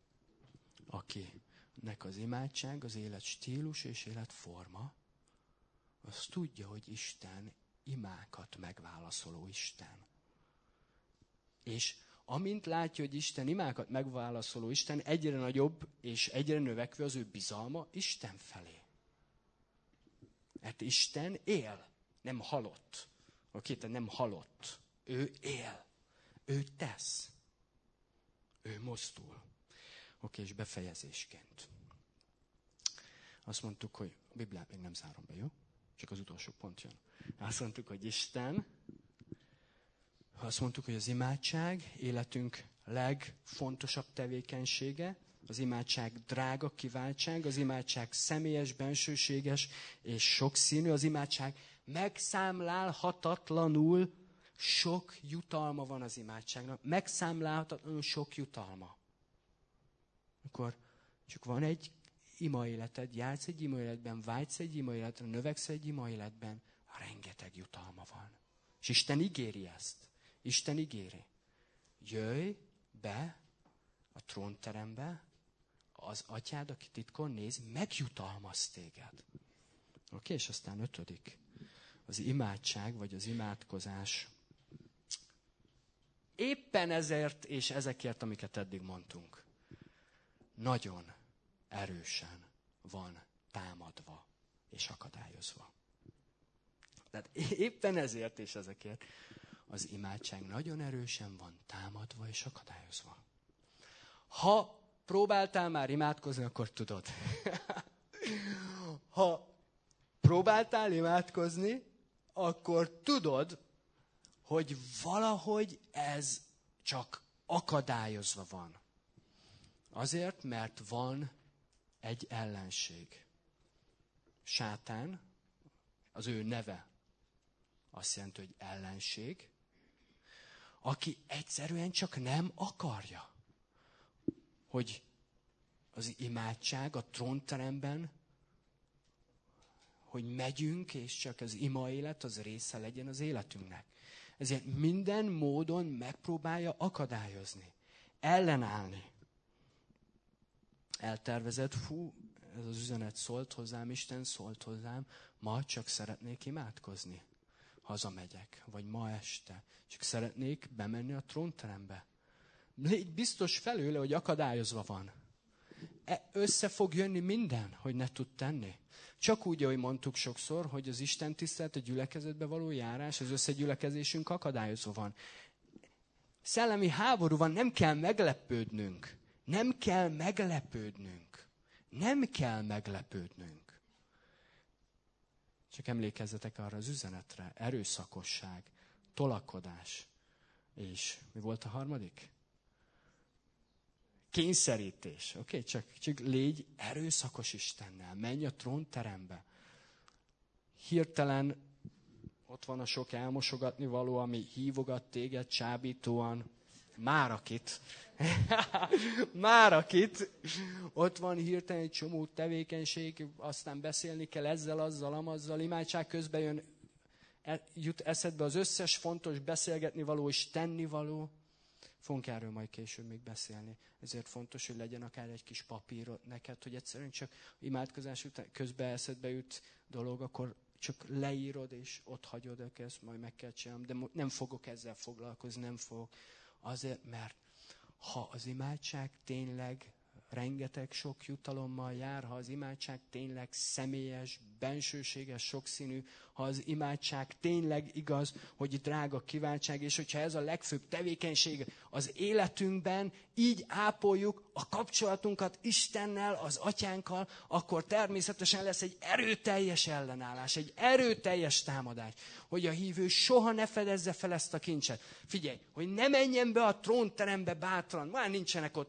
akinek az imádság, az élet stílus és életforma, az tudja, hogy Isten imákat megválaszoló Isten. És amint látja, hogy Isten imákat megválaszoló Isten, egyre nagyobb és egyre növekvő az ő bizalma Isten felé. Mert Isten él, nem halott. Oké, tehát nem halott. Ő él. Ő tesz. Ő mozdul. Oké, és befejezésként. Azt mondtuk, hogy a Bibliát még nem zárom be, jó? Csak az utolsó pont jön. Azt mondtuk, hogy Isten, azt mondtuk, hogy az imádság életünk legfontosabb tevékenysége, az imádság drága kiváltság, az imádság személyes, bensőséges és sokszínű, az imádság megszámlálhatatlanul sok jutalma van az imádságnak. Megszámlálhatatlanul sok jutalma. Akkor csak van egy ima életed, jársz egy ima életben, vágysz egy ima életre, növeksz egy ima életben, rengeteg jutalma van. És Isten ígéri ezt. Isten ígéri. Jöjj be a trónterembe, az atyád, aki titkon néz, megjutalmaz téged. Oké, és aztán ötödik. Az imádság, vagy az imádkozás. Éppen ezért, és ezekért, amiket eddig mondtunk, nagyon erősen van támadva és akadályozva. Tehát éppen ezért és ezekért az imádság nagyon erősen van támadva és akadályozva. Ha próbáltál már imádkozni, akkor tudod. Ha próbáltál imádkozni, akkor tudod, hogy valahogy ez csak akadályozva van. Azért, mert van egy ellenség. Sátán, az ő neve azt jelenti, hogy ellenség, aki egyszerűen csak nem akarja, hogy az imádság a trónteremben, hogy megyünk, és csak az ima élet az része legyen az életünknek. Ezért minden módon megpróbálja akadályozni, ellenállni. Eltervezett, fú, ez az üzenet szólt hozzám, Isten szólt hozzám, ma csak szeretnék imádkozni. Hazamegyek, vagy ma este. Csak szeretnék bemenni a trónterembe. Légy biztos felőle, hogy akadályozva van. E, össze fog jönni minden, hogy ne tud tenni. Csak úgy, ahogy mondtuk sokszor, hogy az Isten tisztelet, a gyülekezetbe való járás, az összegyülekezésünk akadályozva van. Szellemi háború van, nem kell meglepődnünk. Nem kell meglepődnünk. Nem kell meglepődnünk. Csak emlékezzetek arra az üzenetre. Erőszakosság, tolakodás. És mi volt a harmadik? Kényszerítés. Oké, okay? csak, csak légy erőszakos Istennel. Menj a trónterembe. Hirtelen ott van a sok elmosogatni való, ami hívogat téged csábítóan. Már akit. Már akit. Ott van hirtelen egy csomó tevékenység, aztán beszélni kell ezzel, azzal, amazzal. Imádság közben jön, jut eszedbe az összes fontos beszélgetni való és tenni való. Fogunk erről majd később még beszélni. Ezért fontos, hogy legyen akár egy kis papírod neked, hogy egyszerűen csak imádkozás után közben eszedbe jut dolog, akkor csak leírod és ott hagyod, hogy ezt majd meg kell csinálnom. De nem fogok ezzel foglalkozni, nem fogok. Azért, mert ha az imádság tényleg rengeteg sok jutalommal jár, ha az imádság tényleg személyes, bensőséges, sokszínű, ha az imádság tényleg igaz, hogy drága kiváltság, és hogyha ez a legfőbb tevékenység az életünkben, így ápoljuk a kapcsolatunkat Istennel, az Atyánkkal, akkor természetesen lesz egy erőteljes ellenállás, egy erőteljes támadás, hogy a hívő soha ne fedezze fel ezt a kincset. Figyelj, hogy ne menjen be a trónterembe bátran, már nincsenek ott az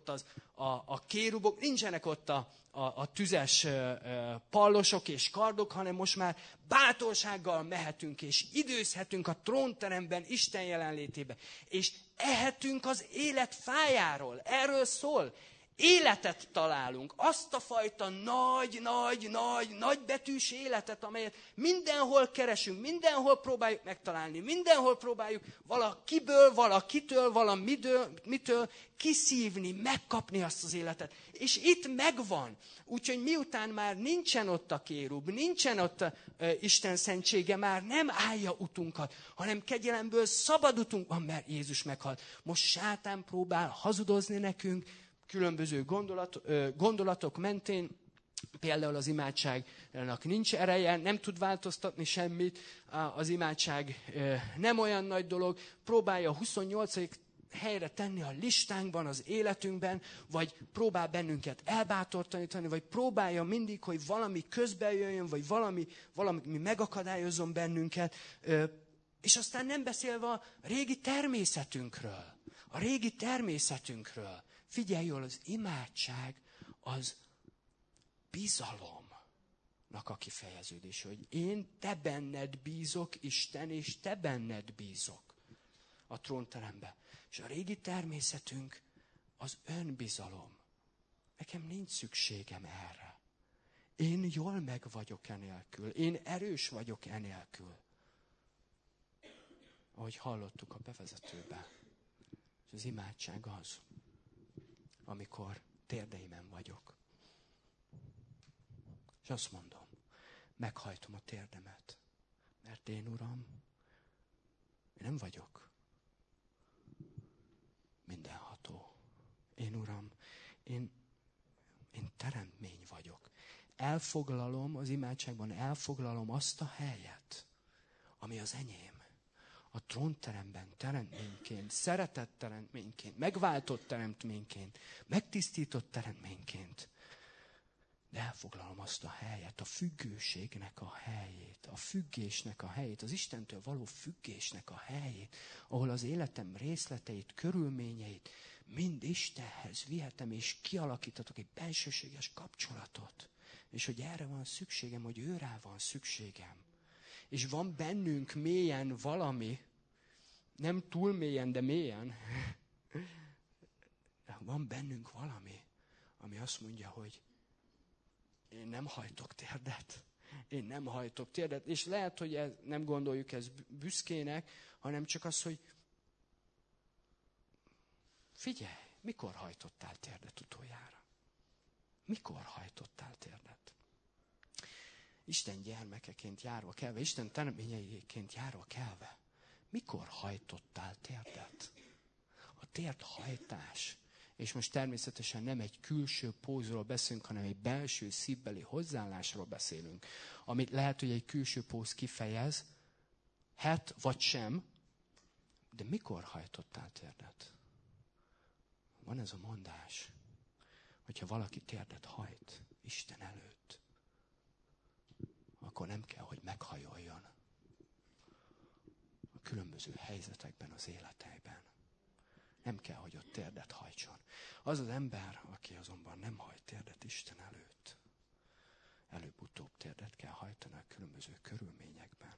a, a kérubok, nincsenek ott a, a, a tüzes pallosok és kardok, hanem most már bátorsággal mehetünk, és időzhetünk a trónteremben, Isten jelenlétében. És ehetünk az élet fájáról. Erről szól. Életet találunk. Azt a fajta nagy, nagy, nagy, nagybetűs életet, amelyet mindenhol keresünk, mindenhol próbáljuk megtalálni, mindenhol próbáljuk valakiből, valakitől, valamitől mitől kiszívni, megkapni azt az életet. És itt megvan. Úgyhogy miután már nincsen ott a kérub, nincsen ott a e, Isten szentsége, már nem állja utunkat, hanem kegyelemből szabad utunk van, mert Jézus meghalt. Most sátán próbál hazudozni nekünk, különböző gondolat, gondolatok mentén, például az imádságnak nincs ereje, nem tud változtatni semmit, az imádság nem olyan nagy dolog, próbálja huszonnyolcadik helyre tenni a listánkban, az életünkben, vagy próbál bennünket elbátortanítani, vagy próbálja mindig, hogy valami közbe jöjjön, vagy valami, valami megakadályozzon bennünket, és aztán nem beszélve a régi természetünkről. A régi természetünkről. Figyelj jól, az imádság az bizalomnak a kifejeződése, hogy én te benned bízok, Isten, és te benned bízok a trónteremben. És a régi természetünk az önbizalom. Nekem nincs szükségem erre. Én jól meg vagyok enélkül. Én erős vagyok enélkül. Ahogy hallottuk a bevezetőben. És az imádság az, amikor térdeimen vagyok. És azt mondom, meghajtom a térdemet. Mert én, Uram, én nem vagyok mindenható. Én, Uram, én, én teremtmény vagyok. Elfoglalom, az imádságban elfoglalom azt a helyet, ami az enyém. A trónteremben teremtményként, szeretett teremtményként, megváltott teremtményként, megtisztított teremtményként. De elfoglalom azt a helyet, a függőségnek a helyét, a függésnek a helyét, az Istentől való függésnek a helyét, ahol az életem részleteit, körülményeit mind Istenhez vihetem, és kialakítatok egy bensőséges kapcsolatot. És hogy erre van szükségem, hogy ő rá van szükségem. És van bennünk mélyen valami, nem túl mélyen, de mélyen, van bennünk valami, ami azt mondja, hogy én nem hajtok térdet. Én nem hajtok térdet. És lehet, hogy ez, nem gondoljuk ez büszkének, hanem csak az, hogy figyelj, mikor hajtottál térdet utoljára? Mikor hajtottál térdet? Isten gyermekeként járva kelve, Isten teremtményeiként járva kelve, mikor hajtottál térdet? A térdhajtás, és most természetesen nem egy külső pózról beszélünk, hanem egy belső szívbeli hozzáállásról beszélünk, amit lehet, hogy egy külső póz kifejez, hát vagy sem, de mikor hajtottál térdet? Van ez a mondás, hogyha valaki térdet hajt Isten előtt, akkor nem kell, hogy meghajoljon a különböző helyzetekben az életeiben. Nem kell, hogy ott térdet hajtson. Az az ember, aki azonban nem hajt térdet Isten előtt, előbb-utóbb térdet kell hajtani a különböző körülményekben.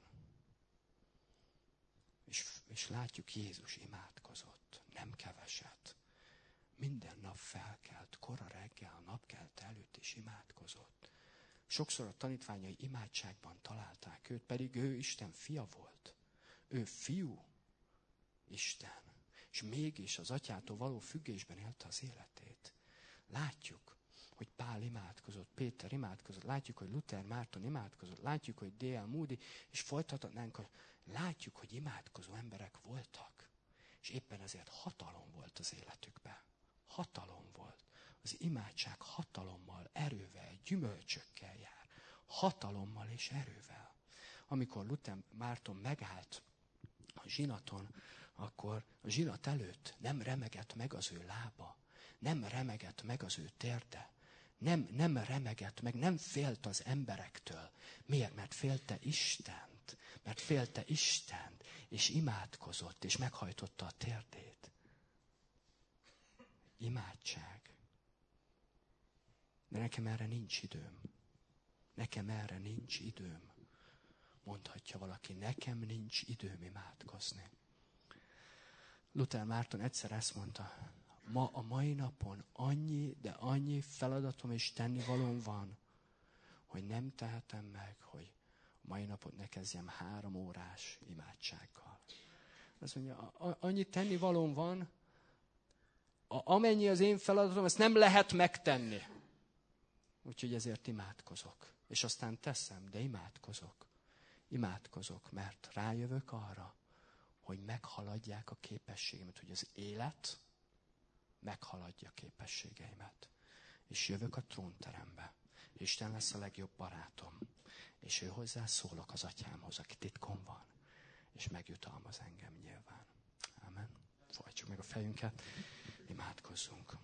És, és látjuk, Jézus imádkozott, nem keveset. Minden nap felkelt, kora reggel, napkelt előtt is imádkozott. Sokszor a tanítványai imádságban találták őt, pedig ő Isten fia volt. Ő fiú Isten. És mégis az atyától való függésben élte az életét. Látjuk, hogy Pál imádkozott, Péter imádkozott, látjuk, hogy Luther Márton imádkozott, látjuk, hogy dé el Moody, és folytathatnánk, hogy látjuk, hogy imádkozó emberek voltak. És éppen ezért hatalom volt az életükben. Hatalom volt. Az imádság hatalommal, erővel, gyümölcsökkel jár. Hatalommal és erővel. Amikor Luther Márton megállt a zsinaton, akkor a zsinat előtt nem remegett meg az ő lába, nem remegett meg az ő térde, nem, nem remegett meg, nem félt az emberektől. Miért? Mert félte Istent, mert félte Istent, és imádkozott, és meghajtotta a térdét. Imádság. De nekem erre nincs időm. Nekem erre nincs időm. Mondhatja valaki, nekem nincs időm imádkozni. Luther Márton egyszer ezt mondta, ma a mai napon annyi, de annyi feladatom és tennivalóm van, hogy nem tehetem meg, hogy a mai napot ne kezdjem három órás imádsággal. Azt mondja, annyi tennivalóm van, a, amennyi az én feladatom, ezt nem lehet megtenni. Úgyhogy ezért imádkozok. És aztán teszem, de imádkozok. Imádkozok, mert rájövök arra, hogy meghaladják a képességeimet, hogy az élet meghaladja a képességeimet. És jövök a trónterembe. Isten lesz a legjobb barátom. És ő hozzá szólok az atyámhoz, aki titkon van. És megjutalmaz engem nyilván. Amen. Folytsuk meg a fejünket, imádkozzunk.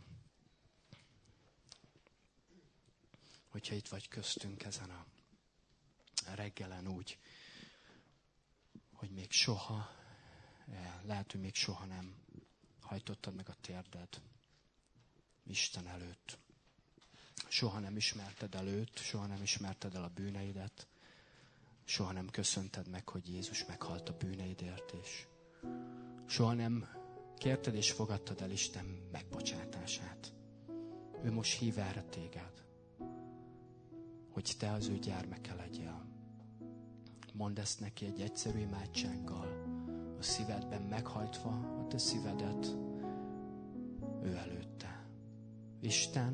Hogyha itt vagy köztünk ezen a reggelen úgy, hogy még soha, lehet, hogy még soha nem hajtottad meg a térded Isten előtt. Soha nem ismerted el őt, soha nem ismerted el a bűneidet, soha nem köszönted meg, hogy Jézus meghalt a bűneidért, és soha nem kérted és fogadtad el Isten megbocsátását. Ő most hív erre téged, hogy te az ő gyermeke legyél. Mondd ezt neki egy egyszerű imádsággal, a szívedben meghajtva a te szívedet ő előtte. Isten,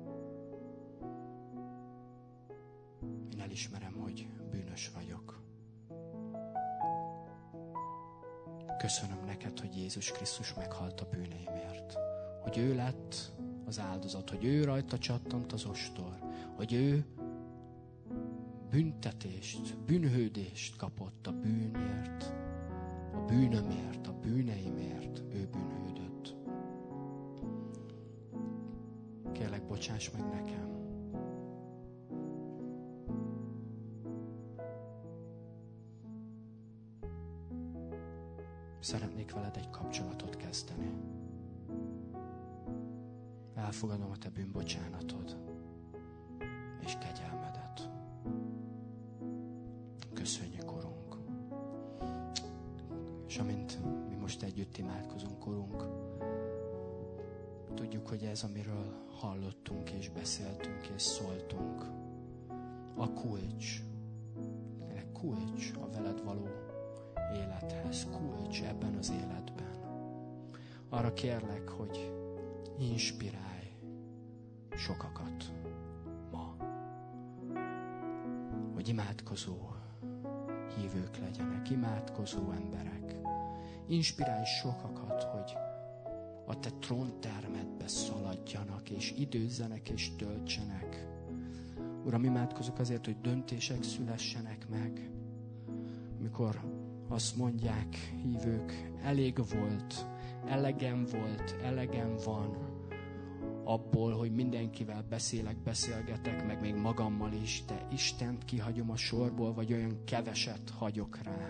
én elismerem, hogy bűnös vagyok. Köszönöm neked, hogy Jézus Krisztus meghalt a bűneimért. Hogy ő lett az áldozat, hogy ő rajta csattant az ostor, hogy ő büntetést, bűnhődést kapott a bűnért, a bűnömért, a bűneimért, ő bűnhődött. Kérlek, bocsáss meg nekem. Szeretnék veled egy kapcsolatot kezdeni. Elfogadom a te bűnbocsánatod és kegyelmedet. Köszönjük, Urunk. És amint mi most együtt imádkozunk, Urunk, tudjuk, hogy ez, amiről hallottunk és beszéltünk és szóltunk, a kulcs. Tényleg kulcs a veled való élethez, kulcs ebben az életben. Arra kérlek, hogy inspirálj sokakat ma, hogy imádkozó hívők legyenek, imádkozó emberek. Inspirálj sokakat, hogy a te tróntermedbe szaladjanak, és időzzenek, és töltsenek. Uram, imádkozok azért, hogy döntések szülessenek meg, amikor azt mondják hívők, elég volt, elegem volt, elegem van abból, hogy mindenkivel beszélek, beszélgetek, meg még magammal is, de Istent kihagyom a sorból, vagy olyan keveset hagyok rá.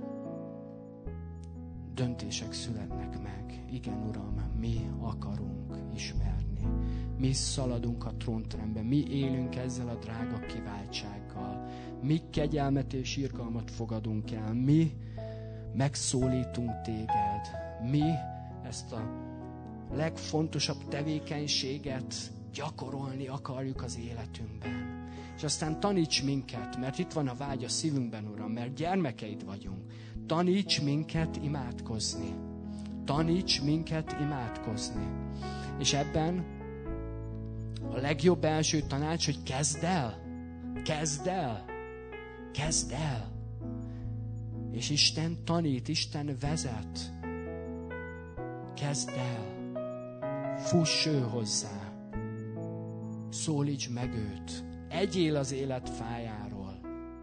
Döntések születnek meg. Igen, Uram, mi akarunk ismerni. Mi szaladunk a trónterembe, mi élünk ezzel a drága kiváltsággal. Mi kegyelmet és irgalmat fogadunk el, mi megszólítunk téged, mi ezt a legfontosabb tevékenységet gyakorolni akarjuk az életünkben. És aztán taníts minket, mert itt van a vágy a szívünkben, Uram, mert gyermekeid vagyunk. Taníts minket imádkozni. Taníts minket imádkozni. És ebben a legjobb első tanács, hogy kezd el. Kezd el. Kezd el. És Isten tanít, Isten vezet. Kezd el. Fuss ő hozzá. Szólíts meg őt. Egyél az élet fájáról.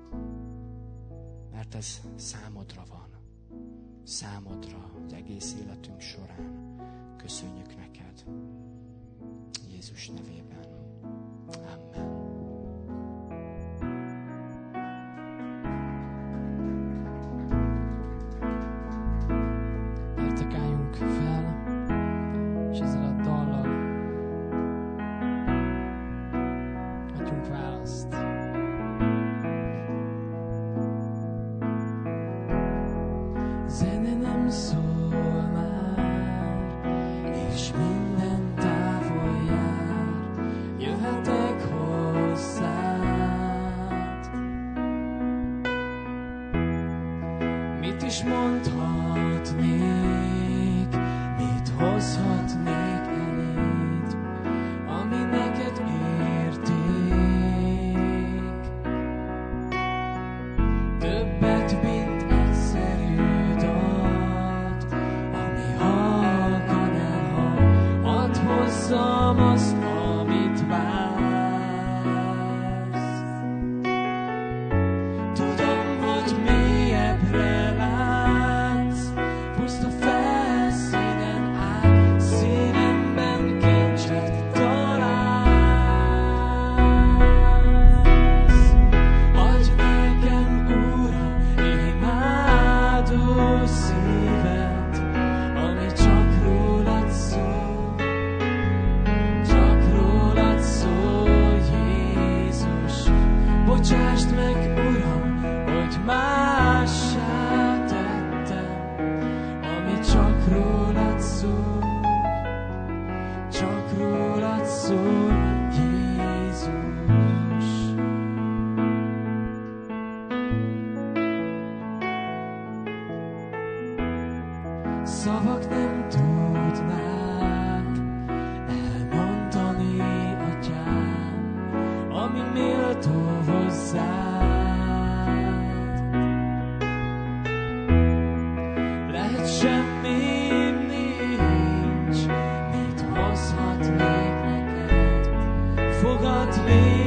Mert ez számodra van. Számodra az egész életünk során. Köszönjük neked. Jézus nevében. Amen. Gyertek, álljunk fel, és ezzel a dallal hozhatnék eléd, ami neked érték. Többet, mint egyszerű dalt, ami halkan elhal, hadd hozzam azt, amit vársz. Tudom, hogy mélyebbre látsz, puszta felszínen áll, szívemben kincset találsz. Adj nekem, Uram, imádó szívet, ami csak rólad szól, csak rólad szól, Jézus. Bocsásd meg, Uram, hogy mássá tettem, ami csak rólad szól, csak rólad szól, Jézus. Szavak nem tudnák elmondani, Atyám, ami méltó hozzád. Lehet semmi nincs, mit hozhatnék neked, fogad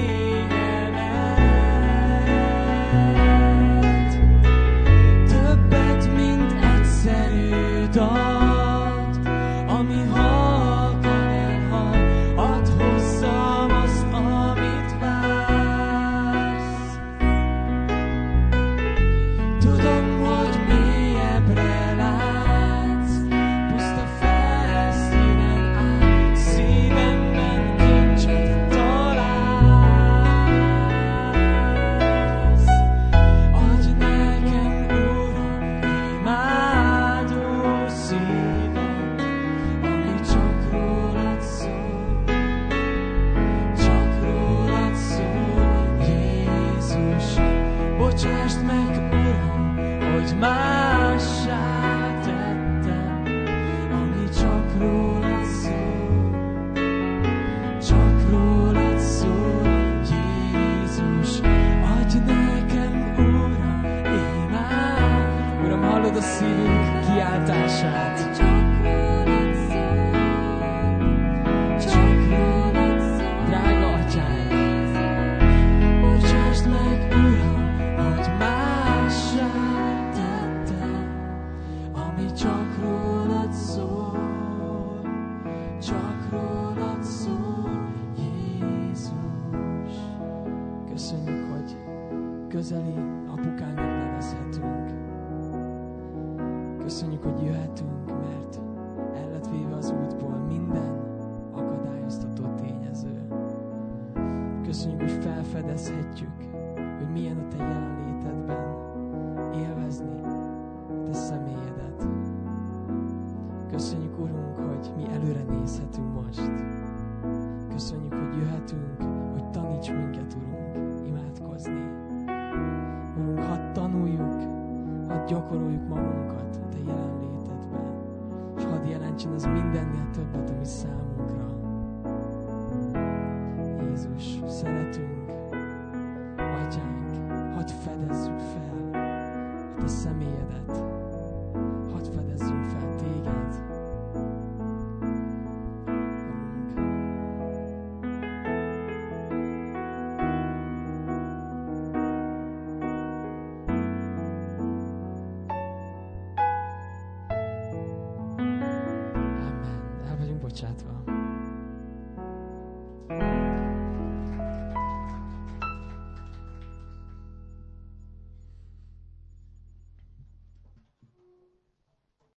végemet. Többet, mint egyszerű dalt, ami halkan elhal, hadd hozzam azt, amit vársz. Tudom, hogy mélyebbre látsz, puszta felszínen áll, szívemben kincset találsz. Adj nekem, Uram, imádó szívet, ami csak rólad szól, csak rólad szól, Jézus. Bocsásd meg, Uram, hogy mássá tettem, ami csak rólad szól, csak rólad szól, Jézus. Adj nekem, Uram, imád. Uram, hallod a szívünk kiáltását. Csak rólad szól, csak rólad szól, drága Atyánk. Bocsásd meg, Uram, hogy mássá tettem, ami csak rólad szól, csak rólad szól, Jézus. Köszönjük, hogy közeli apukánknak nevezhetünk. Köszönjük, hogy jöhetünk, mert el lett véve az útból minden akadályoztató tényező. Köszönjük, hogy felfedezhetjük, hogy milyen a Te jelenlétedben élvezni a Te személyedet. Köszönjük, Urunk, hogy mi előre nézhetünk most. Köszönjük, hogy jöhetünk, hogy taníts minket, Urunk, imádkozni. Urunk, hadd tanuljuk, hadd gyakoroljuk magunkat a Te jelenlétedben, és hadd jelentsen az mindennél többet, ami számunkra. Jézus, szeretünk, Atyánk, hadd fedezzük fel a Te személyedet, hadd fedezzünk fel Téged. Amen. El vagyunk bocsátva.